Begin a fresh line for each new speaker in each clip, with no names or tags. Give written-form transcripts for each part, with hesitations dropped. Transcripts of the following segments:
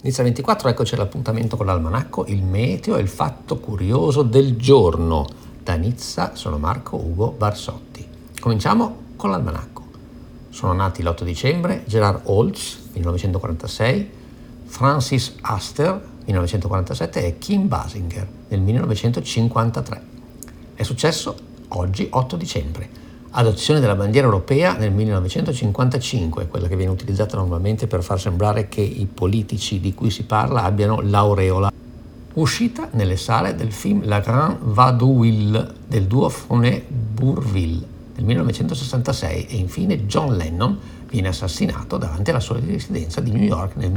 Nizza 24, eccoci all'appuntamento con l'almanacco, il meteo e il fatto curioso del giorno. Da Nizza sono Marco Ugo Barsotti. Cominciamo con l'almanacco. Sono nati l'8 dicembre Gerard Holtz, 1946, Francis Astor, 1947 e Kim Basinger, nel 1953. È successo oggi, 8 dicembre. Adozione della bandiera europea nel 1955, quella che viene utilizzata normalmente per far sembrare che i politici di cui si parla abbiano l'aureola. Uscita nelle sale del film La Grande Vaudeville del duo Fonet-Bourvil nel 1966 e infine John Lennon viene assassinato davanti alla sua residenza di New York nel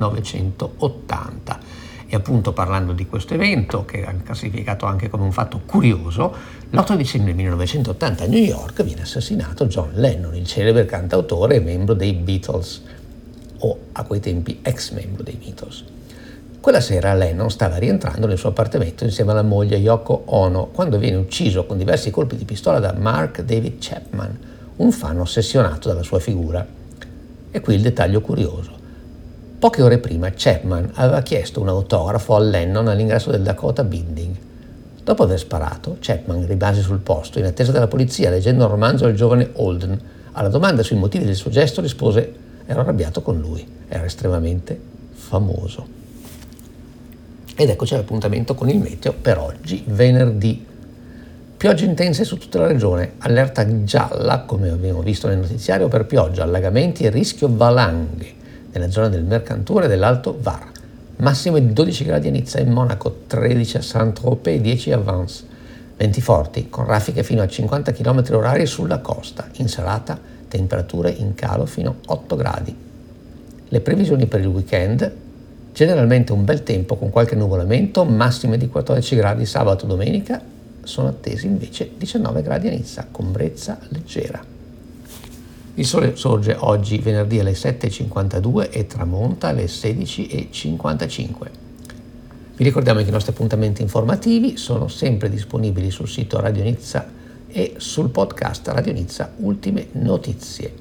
1980. E appunto parlando di questo evento, che è classificato anche come un fatto curioso, l'8 dicembre 1980 a New York viene assassinato John Lennon, il celebre cantautore e membro dei Beatles, o a quei tempi ex membro dei Beatles. Quella sera Lennon stava rientrando nel suo appartamento insieme alla moglie Yoko Ono quando viene ucciso con diversi colpi di pistola da Mark David Chapman, un fan ossessionato dalla sua figura. E qui il dettaglio curioso. Poche ore prima Chapman aveva chiesto un autografo a Lennon all'ingresso del Dakota Building. Dopo aver sparato, Chapman rimase sul posto in attesa della polizia leggendo un romanzo del giovane Holden. Alla domanda sui motivi del suo gesto rispose: ero arrabbiato con lui, era estremamente famoso. Ed eccoci all'appuntamento con il meteo per oggi, venerdì. Piogge intense su tutta la regione, allerta gialla, come abbiamo visto nel notiziario, per pioggia, allagamenti e rischio valanghe nella zona del Mercanture e dell'Alto Var. Massimo di 12 gradi a Nizza e Monaco, 13 a Saint-Tropez e 10 a Vence. Venti forti, con raffiche fino a 50 km/h sulla costa. In serata, temperature in calo fino a 8 gradi. Le previsioni per il weekend: generalmente un bel tempo con qualche nuvolamento, massime di 14 gradi sabato e domenica. Sono attesi invece 19 gradi a Nizza, con brezza leggera. Il sole sorge oggi venerdì alle 7:52 e tramonta alle 16:55. Vi ricordiamo che i nostri appuntamenti informativi sono sempre disponibili sul sito Radio Nizza e sul podcast Radio Nizza Ultime Notizie.